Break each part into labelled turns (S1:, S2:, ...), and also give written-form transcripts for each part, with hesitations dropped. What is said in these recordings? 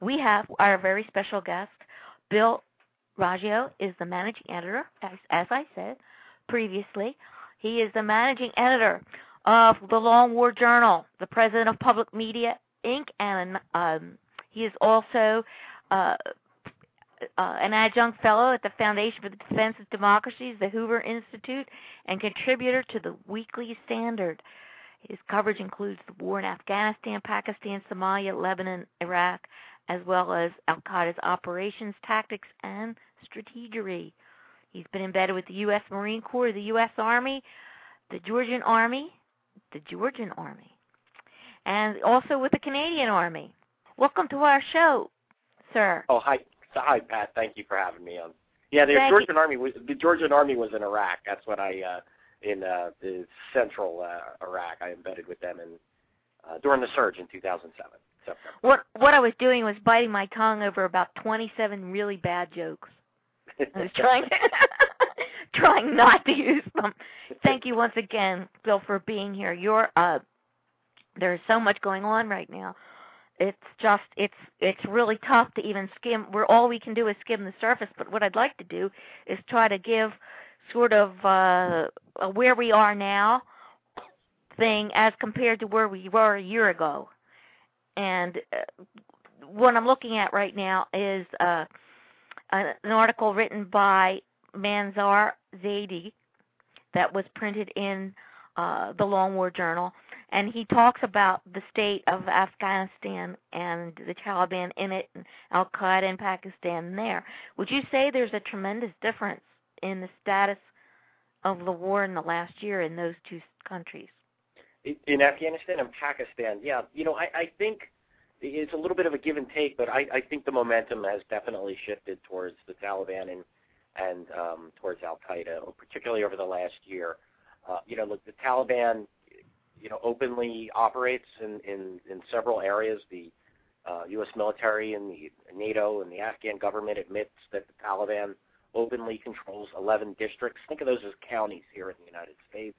S1: we have our very special guest, Bill Raggio, is the managing editor, as I said previously. He is the managing editor of the Long War Journal, the president of Public Media, Inc., and he is also an adjunct fellow at the Foundation for the Defense of Democracies, the Hoover Institute, and contributor to the Weekly Standard. His coverage includes the war in Afghanistan, Pakistan, Somalia, Lebanon, Iraq, as well as al-Qaeda's operations, tactics, and strategy. He's been embedded with the U.S. Marine Corps, the U.S. Army, the Georgian Army, and also with the Canadian Army. Welcome to our show, sir.
S2: Oh, hi, Pat. Thank you for having me on. Yeah, the Georgian Army was in Iraq. That's what in the central Iraq. I embedded with them during the surge in 2007.
S1: What I was doing was biting my tongue over about 27 really bad jokes. I was trying not to use them. Thank you once again, Bill, for being here. There's so much going on right now. It's really tough to even skim. All we can do is skim the surface. But what I'd like to do is try to give sort of a where we are now thing as compared to where we were a year ago. And what I'm looking at right now is an article written by Manzar Zaidi that was printed in the Long War Journal, and he talks about the state of Afghanistan and the Taliban in it, and al-Qaeda in Pakistan there. Would you say there's a tremendous difference in the status of the war in the last year in those two countries?
S2: In Afghanistan and Pakistan, yeah. I think it's a little bit of a give and take, but I think the momentum has definitely shifted towards the Taliban and towards al-Qaeda, particularly over the last year. Look, the Taliban, openly operates in several areas. The U.S. military and the NATO and the Afghan government admits that the Taliban openly controls 11 districts. Think of those as counties here in the United States.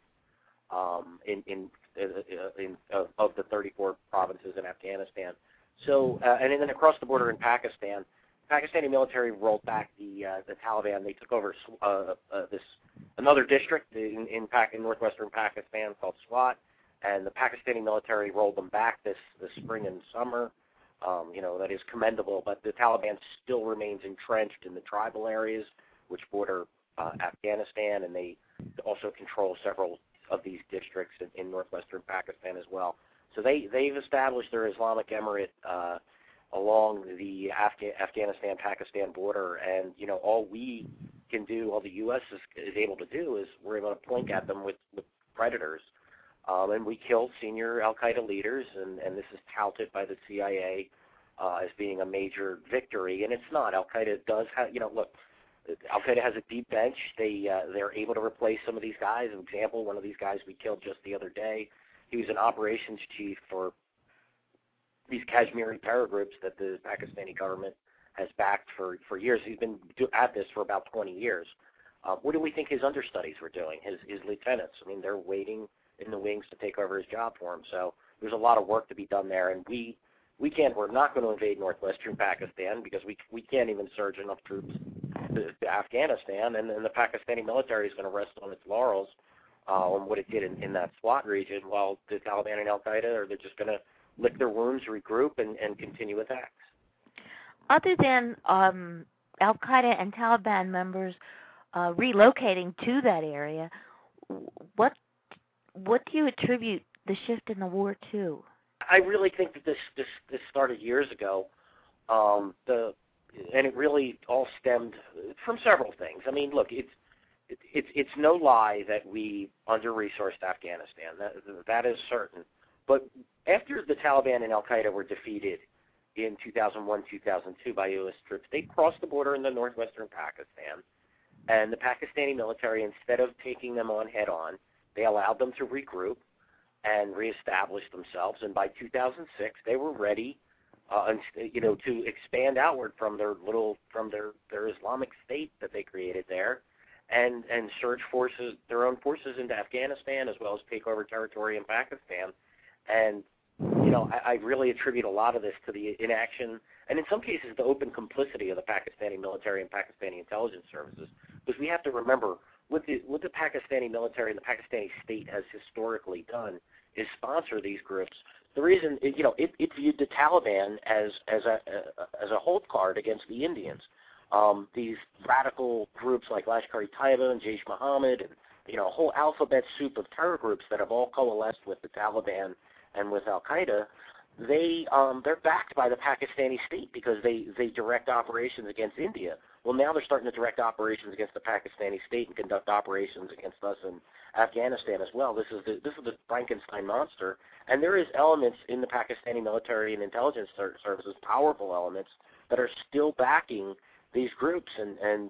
S2: Of the 34 provinces in Afghanistan. So, and then across the border in Pakistan, Pakistani military rolled back the Taliban. They took over another district in northwestern Pakistan called Swat, and the Pakistani military rolled them back this spring and summer. That is commendable, but the Taliban still remains entrenched in the tribal areas which border Afghanistan, and they also control several of these districts in northwestern Pakistan as well. So they've established their Islamic Emirate along the Afghanistan-Pakistan border, and all we can do, all the U.S. is able to do, is we're able to point at them with predators, and we kill senior al-Qaeda leaders, and this is touted by the CIA as being a major victory, and it's not. Al-Qaeda does have, look. Al-Qaeda has a deep bench. They're able to replace some of these guys. An example, one of these guys we killed just the other day, he was an operations chief for these Kashmiri paragroups that the Pakistani government has backed for years. He's been at this for about 20 years. What do we think his understudies were doing, his lieutenants? I mean, they're waiting in the wings to take over his job for him. So there's a lot of work to be done there, and we're not going to invade northwestern Pakistan because we can't even surge enough troops to Afghanistan, and the Pakistani military is going to rest on its laurels on what it did in that SWAT region, while the Taliban and al-Qaeda they're just going to lick their wounds, regroup, and continue attacks.
S1: Other than al-Qaeda and Taliban members relocating to that area, what do you attribute the shift in the war to?
S2: I really think that this started years ago, and it really all stemmed from several things. I mean, look, it's no lie that we under-resourced Afghanistan. That is certain. But after the Taliban and al-Qaeda were defeated in 2001, 2002 by U.S. troops, they crossed the border into northwestern Pakistan, and the Pakistani military, instead of taking them on head-on, they allowed them to regroup and reestablish themselves. And by 2006, they were ready, to expand outward from their Islamic state that they created there, and surge their own forces into Afghanistan, as well as take over territory in Pakistan. And I really attribute a lot of this to the inaction and in some cases the open complicity of the Pakistani military and Pakistani intelligence services. Because we have to remember, what the Pakistani military and the Pakistani state has historically done is sponsor these groups. The reason, it viewed the Taliban as a hold card against the Indians. These radical groups like Lashkar-e-Taiba and Jaish-e-Mohammed, and a whole alphabet soup of terror groups that have all coalesced with the Taliban and with Al-Qaeda, they're backed by the Pakistani state because they direct operations against India. Well, now they're starting to direct operations against the Pakistani state and conduct operations against us in Afghanistan as well. This is the Frankenstein monster, and there is elements in the Pakistani military and intelligence services, powerful elements that are still backing these groups, and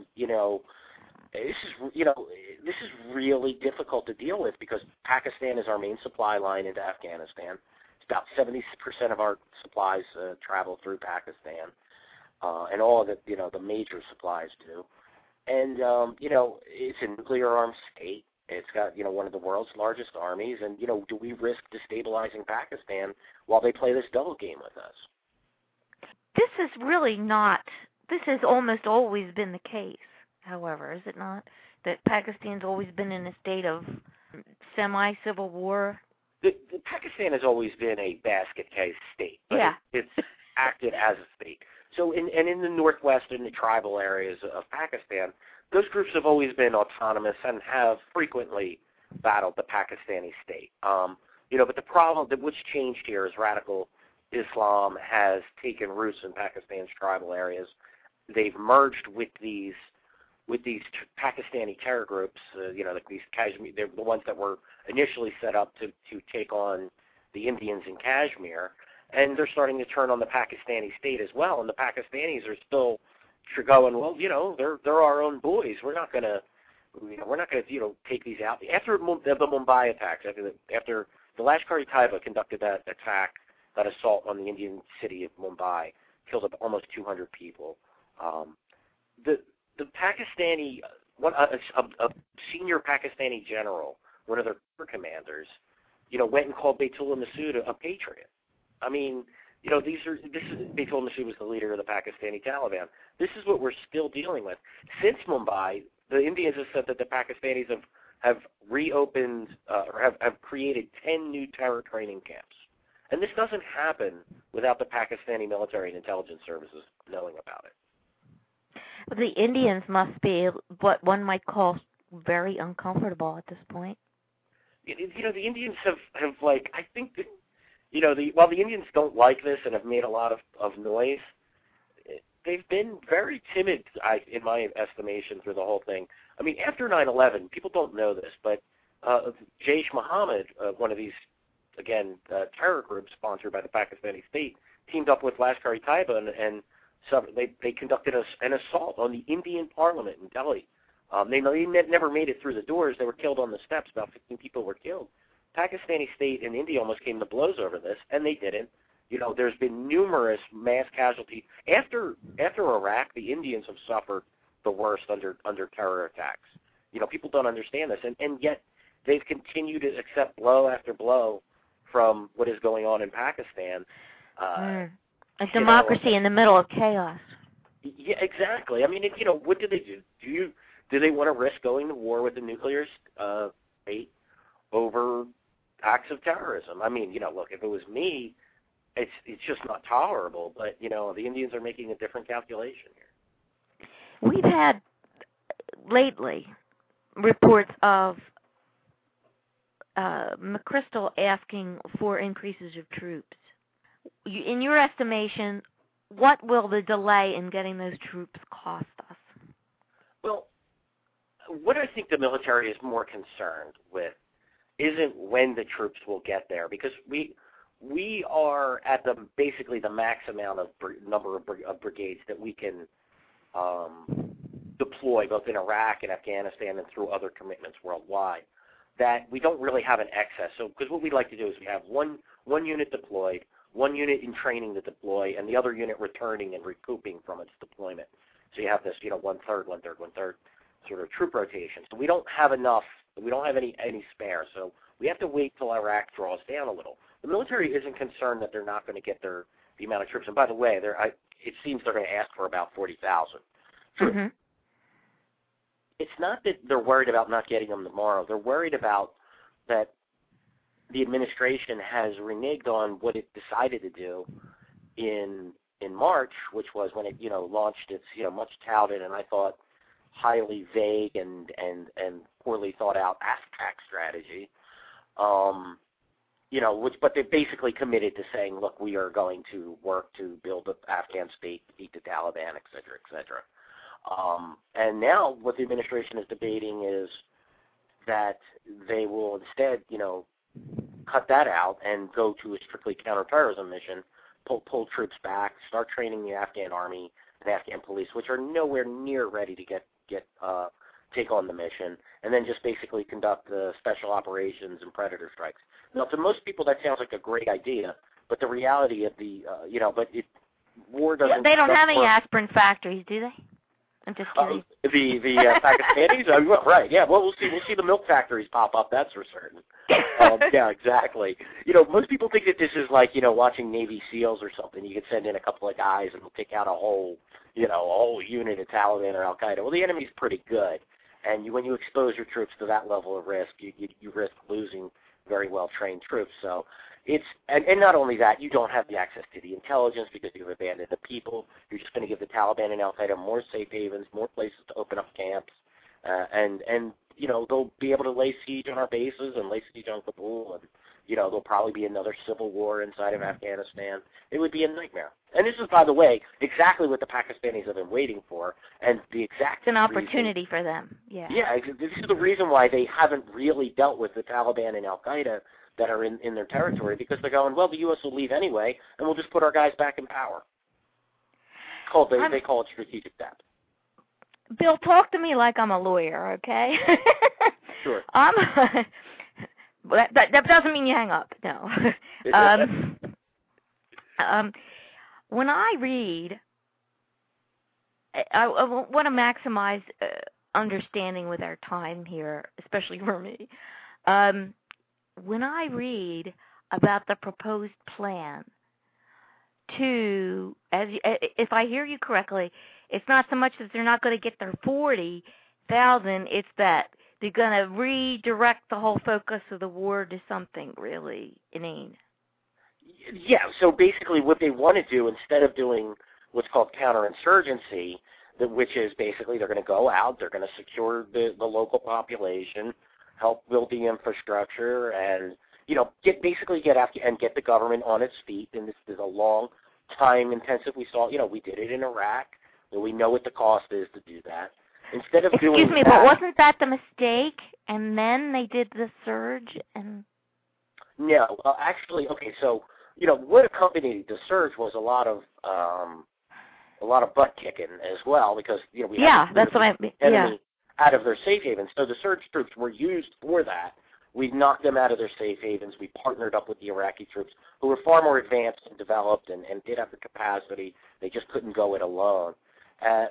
S2: this is really difficult to deal with because Pakistan is our main supply line into Afghanistan. It's about 70% of our supplies travel through Pakistan, and all of the major supplies do. And it's a nuclear armed state. It's got one of the world's largest armies, and do we risk destabilizing Pakistan while they play this double game with us?
S1: This is really not. This has almost always been the case. However, is it not, that Pakistan's always been in a state of semi-civil war?
S2: Pakistan has always been a basket case state, but
S1: yeah.
S2: It's acted as a state. So in the northwest and the tribal areas of Pakistan, those groups have always been autonomous and have frequently battled the Pakistani state. But the problem that what's changed here is radical Islam has taken roots in Pakistan's tribal areas. They've merged with these Pakistani terror groups, like these Kashmir, they're the ones that were initially set up to take on the Indians in Kashmir, and they're starting to turn on the Pakistani state as well. And the Pakistanis are still going, well, they're our own boys. We're not gonna take these out. After the Mumbai attacks, after the Lashkar-e-Taiba conducted that attack, that assault on the Indian city of Mumbai, killed up almost 200 people. The Pakistani, a senior Pakistani general, one of their commanders, went and called Baitullah Masood a patriot. I mean, Baitullah Masood was the leader of the Pakistani Taliban. This is what we're still dealing with. Since Mumbai, the Indians have said that the Pakistanis have reopened or have created 10 new terror training camps. And this doesn't happen without the Pakistani military and intelligence services knowing about it.
S1: The Indians must be what one might call very uncomfortable at this point.
S2: The Indians have I think that, while the Indians don't like this and have made a lot of noise, they've been very timid, in my estimation, through the whole thing. I mean, after 9/11, people don't know this, but Jaish-e-Mohammed, one of these, again, terror groups sponsored by the Pakistani state, teamed up with Lashkar-e-Taiba and so they conducted an assault on the Indian parliament in Delhi. They never made it through the doors. They were killed on the steps. About 15 people were killed. Pakistani state and India almost came to blows over this, and they didn't. There's been numerous mass casualties. After Iraq, the Indians have suffered the worst under terror attacks. People don't understand this, and yet they've continued to accept blow after blow from what is going on in Pakistan.
S1: A democracy in the middle of chaos.
S2: Yeah, exactly. I mean, what do they do? Do they want to risk going to war with the nuclear state over acts of terrorism? I mean, look, if it was me, it's just not tolerable. But the Indians are making a different calculation here.
S1: We've had lately reports of McChrystal asking for increases of troops. In your estimation, what will the delay in getting those troops cost us?
S2: Well, what I think the military is more concerned with isn't when the troops will get there, because we are at basically the max amount of number of brigades that we can deploy both in Iraq and Afghanistan and through other commitments worldwide. That we don't really have an excess. So, because what we'd like to do is we have one unit deployed, one unit in training to deploy, and the other unit returning and recouping from its deployment. So you have this, one-third sort of troop rotation. So we don't have enough. We don't have any spare. So we have to wait till Iraq draws down a little. The military isn't concerned that they're not going to get the amount of troops. And by the way, it seems they're going to ask for about 40,000 troops.
S1: Mm-hmm.
S2: It's not that they're worried about not getting them tomorrow. They're worried about that the administration has reneged on what it decided to do in March, which was when it launched its much touted and I thought highly vague and poorly thought out AFTAC strategy. But they basically committed to saying, look, we are going to work to build an Afghan state, beat the Taliban, et cetera, et cetera. And now what the administration is debating is that they will instead, cut that out and go to a strictly counterterrorism mission, pull troops back, start training the Afghan army and Afghan police, which are nowhere near ready to take on the mission, and then just basically conduct special operations and predator strikes. Now, to most people, that sounds like a great idea, but the reality of war doesn't.
S1: They don't have any aspirin factories, do they? I'm just kidding.
S2: The Pakistanis, right? Yeah. Well, we'll see the milk factories pop up. That's for certain. Yeah, exactly. Most people think that this is like watching Navy SEALs or something. You could send in a couple of guys and they'll take out a whole unit of Taliban or Al Qaeda. Well, the enemy's pretty good, and when you expose your troops to that level of risk, you risk losing very well trained troops. So and not only that, you don't have the access to the intelligence because you've abandoned the people. You're just going to give the Taliban and Al Qaeda more safe havens, more places to open up camps, and they'll be able to lay siege on our bases and lay siege on Kabul, and there'll probably be another civil war inside of Afghanistan. It would be a nightmare. And this is, by the way, exactly what the Pakistanis have been waiting for, and the exact
S1: It's an opportunity for them. Yeah.
S2: Yeah, this is the reason why they haven't really dealt with the Taliban and Al Qaeda that are in their territory, because they're going, well, the U.S. will leave anyway, and we'll just put our guys back in power. They call it strategic depth.
S1: Bill, talk to me like I'm a lawyer, okay?
S2: Sure.
S1: That doesn't mean you hang up, no. When I read, I want to maximize understanding with our time here, especially for me. When I read about the proposed plan if I hear you correctly, it's not so much that they're not going to get their 40,000, it's that they're going to redirect the whole focus of the war to something really inane.
S2: Yeah, so basically what they want to do, instead of doing what's called counterinsurgency, which is basically they're going to go out, they're going to secure the local population, help build the infrastructure, and get the government on its feet. And this is a long time intensive. We did it in Iraq, and we know what the cost is to do that. Instead of
S1: Excuse me, but wasn't that the mistake? And then they did the surge and.
S2: No, actually, okay. So what accompanied the surge was a lot of butt kicking as well, because we had
S1: that's what I mean.
S2: Enemy out of their safe havens. So the surge troops were used for that. We knocked them out of their safe havens. We partnered up with the Iraqi troops, who were far more advanced and developed and did have the capacity. They just couldn't go it alone. So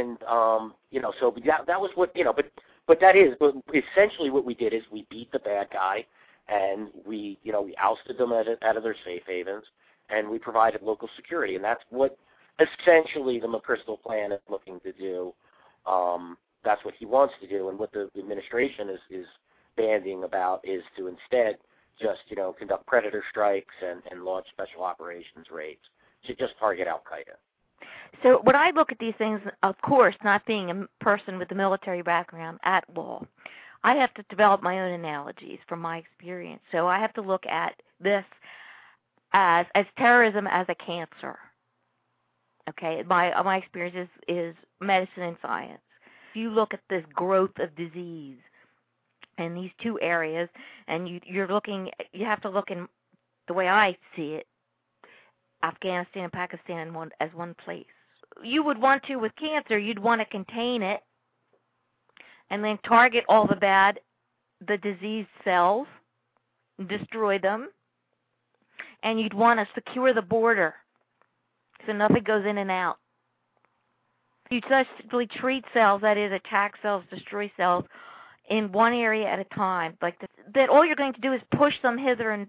S2: that was what, but that is, but essentially what we did is we beat the bad guy, and we ousted them out of their safe havens, and we provided local security. And that's what essentially the McChrystal plan is looking to do. That's what he wants to do, and what the administration is bandying about is to instead just, conduct predator strikes and launch special operations raids to just target Al Qaeda.
S1: So when I look at these things, of course, not being a person with a military background at all, I have to develop my own analogies from my experience. So I have to look at this as terrorism as a cancer. Okay, my experience is medicine and science. If you look at this growth of disease in these two areas, and you have to look in the way I see it, Afghanistan and Pakistan as one place. You would want to, with cancer, you'd want to contain it and then target all the diseased cells, destroy them, and you'd want to secure the border so nothing goes in and out. You just treat cells, that is, attack cells, destroy cells, in one area at a time. Like that all you're going to do is push them hither and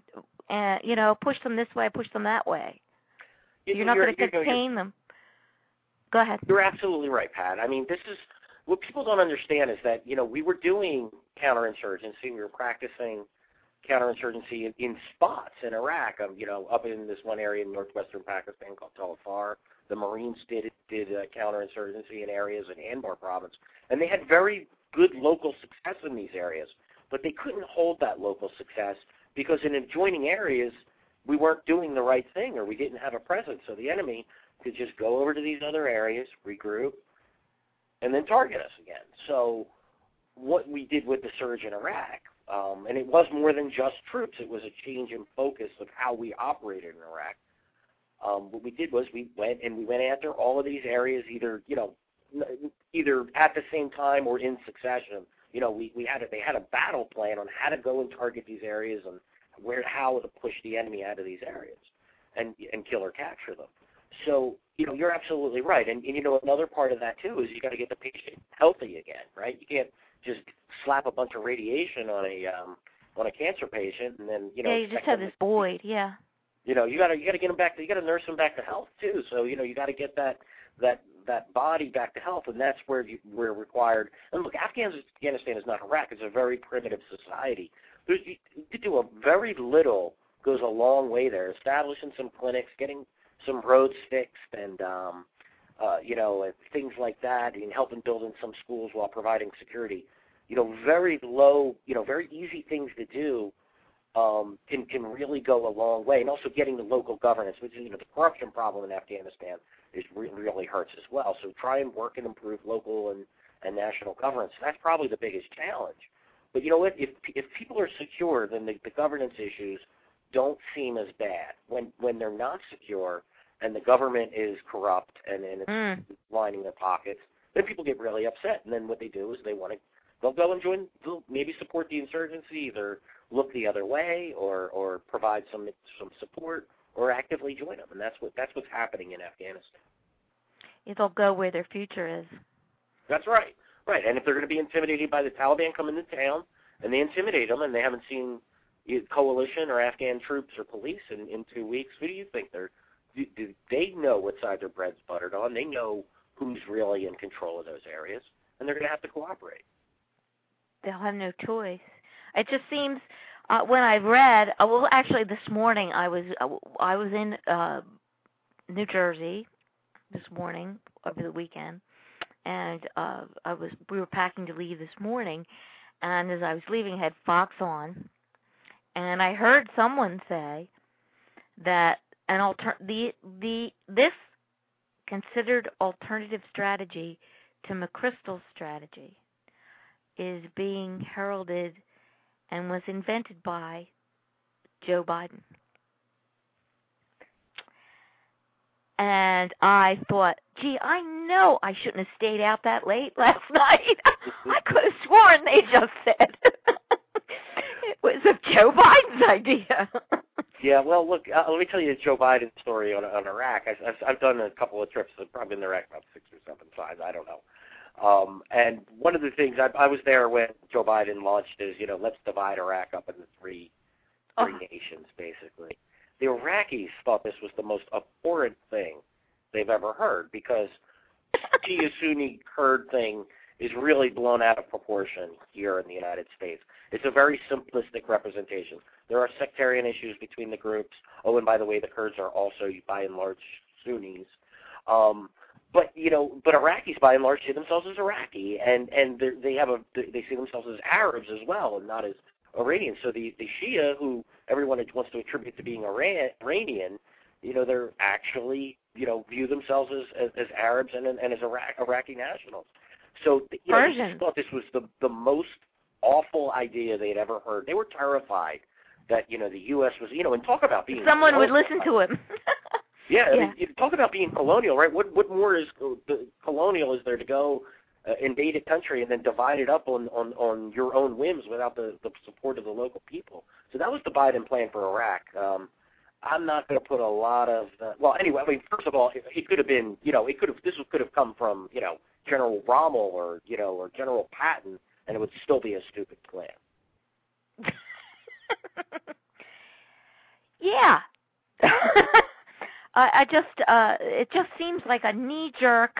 S1: and push them this way, push them that way. You're not going to contain them. Go ahead.
S2: You're absolutely right, Pat. I mean, this is what people don't understand is that we were doing counterinsurgency. We were practicing counterinsurgency in spots in Iraq. Up in this one area in northwestern Pakistan called Tal Afar. The Marines did counterinsurgency in areas in Anbar province, and they had very good local success in these areas. But they couldn't hold that local success because in adjoining areas we weren't doing the right thing or we didn't have a presence. So the enemy could just go over to these other areas, regroup, and then target us again. So what we did with the surge in Iraq, and it was more than just troops. It was a change in focus of how we operated in Iraq. What we did was we went after all of these areas either at the same time or in succession. They had a battle plan on how to go and target these areas and how to push the enemy out of these areas and kill or capture them. So, you're absolutely right. And another part of that, too, is you got to get the patient healthy again, right? You can't just slap a bunch of radiation on a cancer patient and then,
S1: Yeah, you just have this void, yeah.
S2: You got to get them back. You got to nurse them back to health, too. So, you got to get that body back to health, and that's where we're required. And look, Afghanistan is not Iraq. It's a very primitive society. To do a very little goes a long way there. Establishing some clinics, getting some roads fixed, and things like that, and helping building some schools while providing security. Very low, very easy things to do can really go a long way. And also getting the local governance, which is the corruption problem in Afghanistan really hurts as well. So try and work and improve local and national governance. That's probably the biggest challenge. But you know what? If people are secure, then the governance issues don't seem as bad. When they're not secure and the government is corrupt and it's lining their pockets, then people get really upset. And then what they do is they'll go and they'll maybe support the insurgency, either look the other way or provide some support or actively join them. And that's what's happening in Afghanistan.
S1: They'll go where their future is.
S2: That's right. Right, and if they're going to be intimidated by the Taliban coming to town, and they intimidate them, and they haven't seen coalition or Afghan troops or police in 2 weeks, who do you think do they know what side their bread's buttered on? They know who's really in control of those areas, and they're going to have to cooperate.
S1: They'll have no choice. It just seems when I read, actually this morning I was in New Jersey this morning over the weekend. And we were packing to leave this morning, and as I was leaving, I had Fox on, and I heard someone say that this considered alternative strategy to McChrystal's strategy is being heralded and was invented by Joe Biden. And I thought, gee, I know I shouldn't have stayed out that late last night. I could have sworn they just said it was Joe Biden's idea.
S2: Yeah, well, look, let me tell you the Joe Biden story on Iraq. I've done a couple of trips. I've probably been in Iraq about 6 or 7 times. I don't know. And one of the things, I was there when Joe Biden launched his, let's divide Iraq up into three nations, basically. The Iraqis thought this was the most abhorrent thing they've ever heard because the Shia-Sunni Kurd thing is really blown out of proportion here in the United States. It's a very simplistic representation. There are sectarian issues between the groups. Oh, and by the way, the Kurds are also, by and large, Sunnis. But Iraqis, by and large, see themselves as Iraqi, and they see themselves as Arabs as well, and not as Iranians. So the Shia, who everyone wants to attribute to being Iranian, they're actually, view themselves as Arabs and as Iraqi nationals. So, they thought this was the most awful idea they'd ever heard. They were terrified that, the U.S. was, and talk about being
S1: someone would listen to him.
S2: Yeah, I mean, talk about being colonial, right? What more is colonial is there to go invade a country and then divide it up on your own whims without the support of the local people? So that was the Biden plan for Iraq. I'm not going to put a lot of anyway, I mean, first of all, it could have been, this could have come from, General Rommel or General Patton, and it would still be a stupid plan.
S1: Yeah. It just seems like a knee-jerk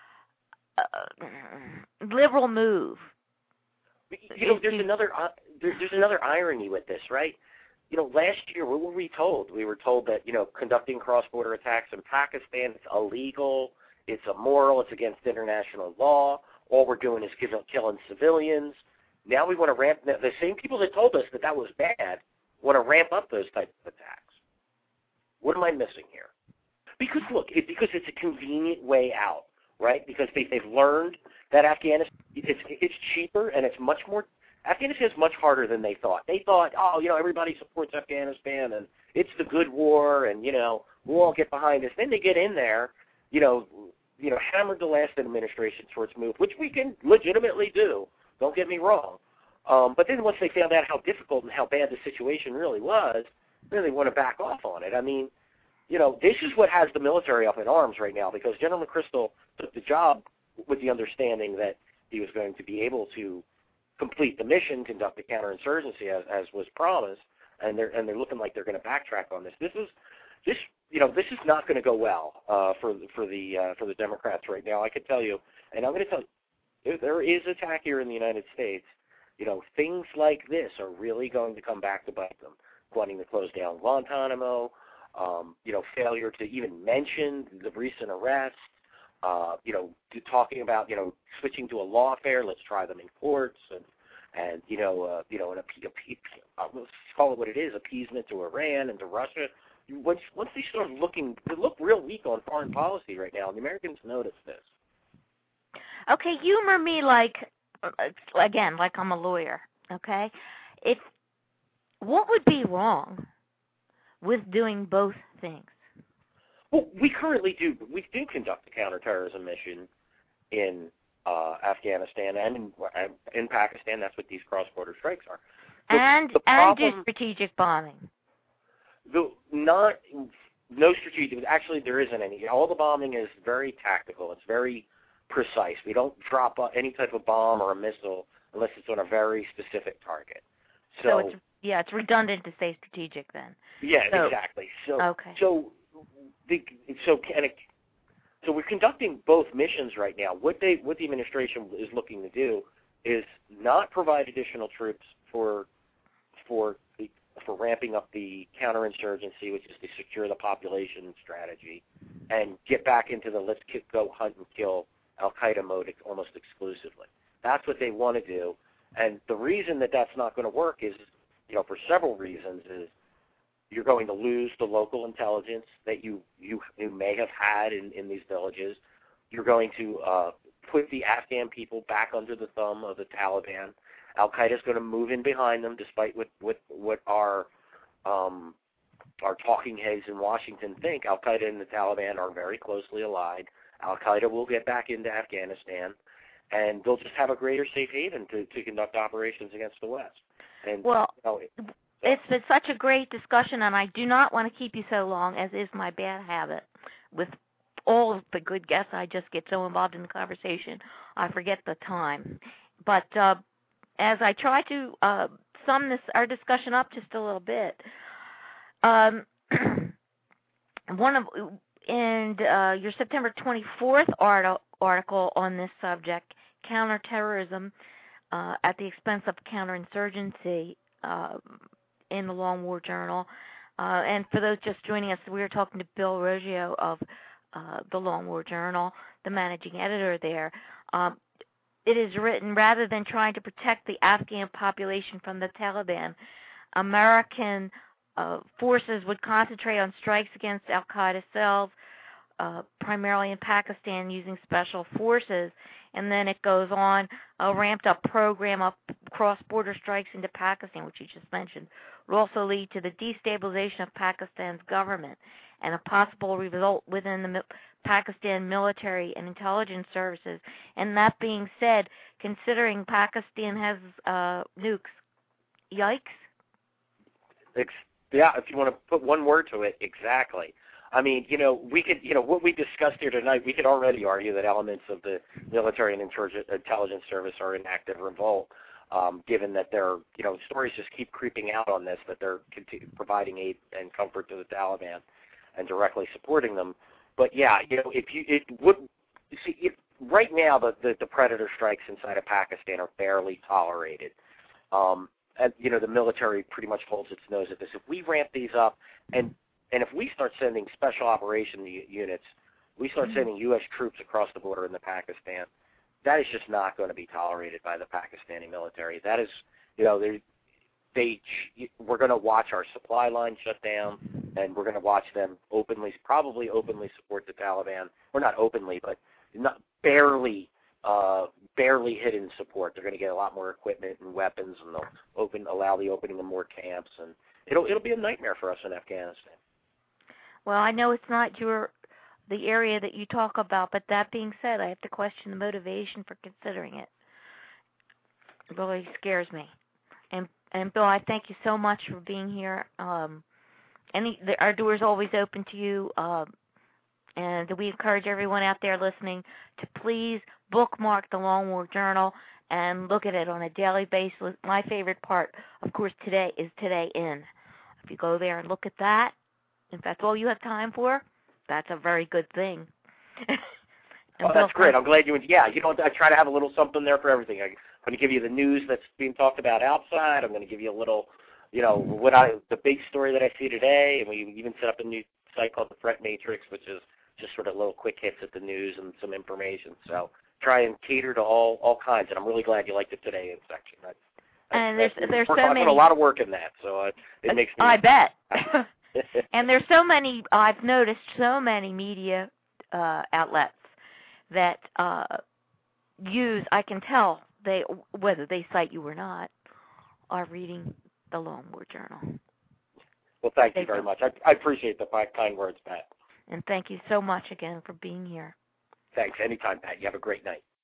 S1: liberal move.
S2: There's another irony with this, right? Last year, what were we told? We were told that, conducting cross-border attacks in Pakistan is illegal, it's immoral, it's against international law, all we're doing is killing civilians. Now we want to ramp, the same people that told us that was bad want to ramp up those types of attacks. What am I missing here? Because, look, because it's a convenient way out, right? Because they've learned that Afghanistan, it's cheaper and it's much more, Afghanistan is much harder than they thought. They thought, everybody supports Afghanistan and it's the good war and, we'll all get behind this. Then they get in there, hammered the last administration towards move, which we can legitimately do. Don't get me wrong. But then once they found out how difficult and how bad the situation really was, then they want to back off on it. I mean, this is what has the military up in arms right now, because General McChrystal took the job with the understanding that he was going to be able to complete the mission, conduct the counterinsurgency as was promised, and they're looking like they're going to backtrack on this. This is not going to go well for the Democrats right now. I can tell you, and I'm going to tell you, there is attack here in the United States. Things like this are really going to come back to bite them. Wanting to close down Guantanamo, failure to even mention the recent arrest, talking about, switching to a lawfare, let's try them in courts, and let's call it what it is, appeasement to Iran and to Russia. Once they start they look real weak on foreign policy right now, and the Americans notice this.
S1: Okay, humor me like I'm a lawyer, okay? What would be wrong with doing both things?
S2: Well, we currently do. We do conduct a counterterrorism mission in Afghanistan and in Pakistan. That's what these cross-border strikes are.
S1: And do strategic bombing.
S2: No strategic. Actually, there isn't any. All the bombing is very tactical. It's very precise. We don't drop any type of bomb or a missile unless it's on a very specific target. So it's redundant to say strategic then. Yeah, exactly. So we're conducting both missions right now. What the administration is looking to do is not provide additional troops for ramping up the counterinsurgency, which is to secure the population strategy, and get back into the let's go hunt and kill Al-Qaeda mode almost exclusively. That's what they want to do. And the reason that that's not going to work is, for several reasons, is you're going to lose the local intelligence that you may have had in these villages. You're going to put the Afghan people back under the thumb of the Taliban. Al-Qaeda is going to move in behind them, despite what our talking heads in Washington think. Al-Qaeda and the Taliban are very closely allied. Al-Qaeda will get back into Afghanistan, and they'll just have a greater safe haven to conduct operations against the West. And,
S1: it's been such a great discussion, and I do not want to keep you so long, as is my bad habit. With all of the good guests, I just get so involved in the conversation, I forget the time. But as I try to sum our discussion up just a little bit, your September 24th article on this subject, counterterrorism at the expense of counterinsurgency, in the Long War Journal. And for those just joining us, we were talking to Bill Roggio of the Long War Journal, the managing editor there. It is written, rather than trying to protect the Afghan population from the Taliban, American forces would concentrate on strikes against al-Qaeda cells, primarily in Pakistan, using special forces. And then it goes on, a ramped-up program of cross-border strikes into Pakistan, which you just mentioned, would also lead to the destabilization of Pakistan's government and a possible result within the Pakistan military and intelligence services. And that being said, considering Pakistan has nukes, yikes?
S2: Yeah, if you want to put one word to it, exactly. I mean, we could, what we discussed here tonight, we could already argue that elements of the military and intelligence service are in active revolt. given that they're, stories just keep creeping out on this, that they're providing aid and comfort to the Taliban and directly supporting them. But yeah, right now the predator strikes inside of Pakistan are barely tolerated. And the military pretty much holds its nose at this. If we ramp these up, and if we start sending special operation units, we start sending U.S. troops across the border into Pakistan, that is just not going to be tolerated by the Pakistani military. That is, we're going to watch our supply line shut down, and we're going to watch them probably openly support the Taliban, or not openly, but not barely hidden support. They're going to get a lot more equipment and weapons, and they'll allow the opening of more camps, and it'll be a nightmare for us in Afghanistan.
S1: Well, I know it's not the area that you talk about, but that being said, I have to question the motivation for considering it. It really scares me. And Bill, I thank you so much for being here. Our door's always open to you, and we encourage everyone out there listening to please bookmark the Long War Journal and look at it on a daily basis. My favorite part, of course, today is Today In. If you go there and look at that, if that's all you have time for, that's a very good thing.
S2: Oh, that's great. I'm glad I try to have a little something there for everything. I'm going to give you the news that's being talked about outside. I'm going to give you a little, the big story that I see today, and we even set up a new site called the Threat Matrix, which is just sort of little quick hits at the news and some information. So try and cater to all kinds, and I'm really glad you liked it today in section.
S1: And there's so many.
S2: I put a lot of work in that, so it makes me.
S1: I bet. And there's so many. I've noticed so many media outlets that use. I can tell whether they cite you or not, are reading the Long War Journal.
S2: Well, thank you very much. I appreciate the kind words, Pat.
S1: And thank you so much again for being here.
S2: Thanks. Anytime, Pat. You have a great night.